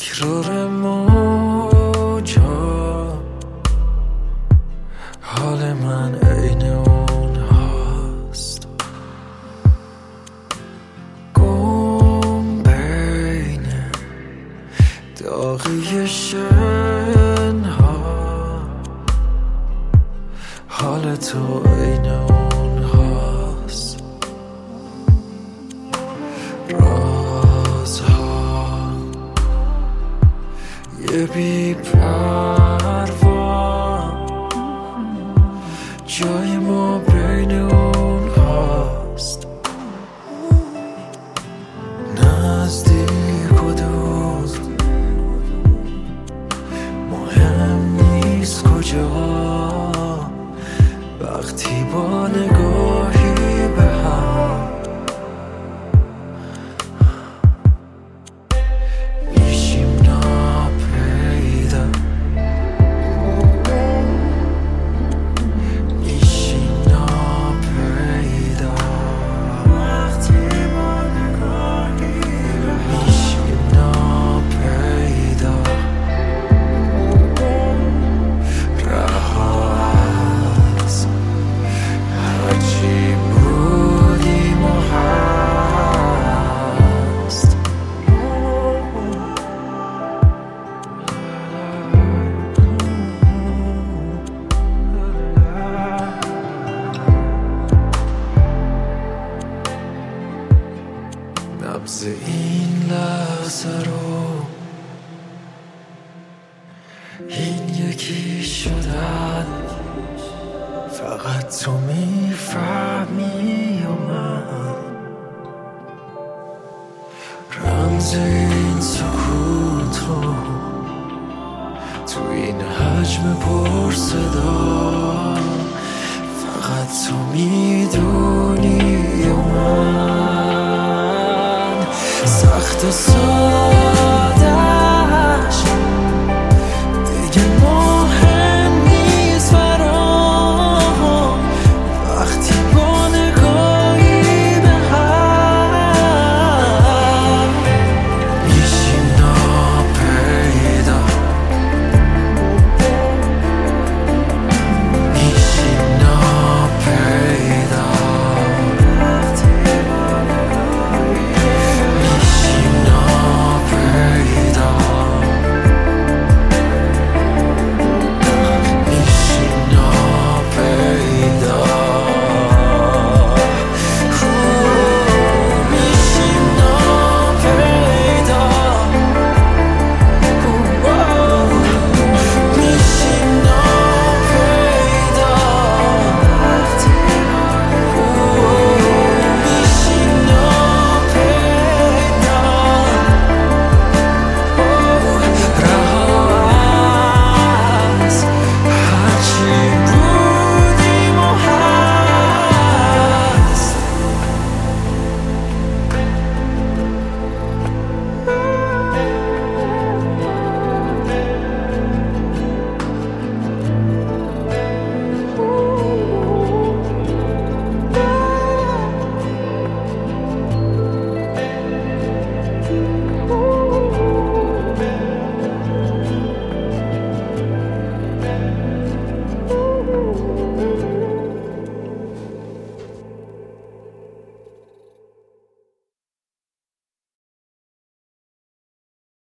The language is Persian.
تکرار موجا، حال من عین اون هاست، گم بین داغی شنها، حال تو عین اون هاست، رازها یه بی پروا، جای ما بین اون هاست، نزدیک و دور مهم نیست کجا، وقتی با نگاهی به هم میشیم ناپیدا، میشیم ناپیدا، وقتی با نگاهی به هم میشیم ناپیدا، رها از هرچی بودیم و هست، نبض این لحظه رو، این یکی شدن، فقط تو میفهمی و من، رمز این سکوت رو تو این حجم پر صدا، فقط تو میدونی و من، سخت و ساده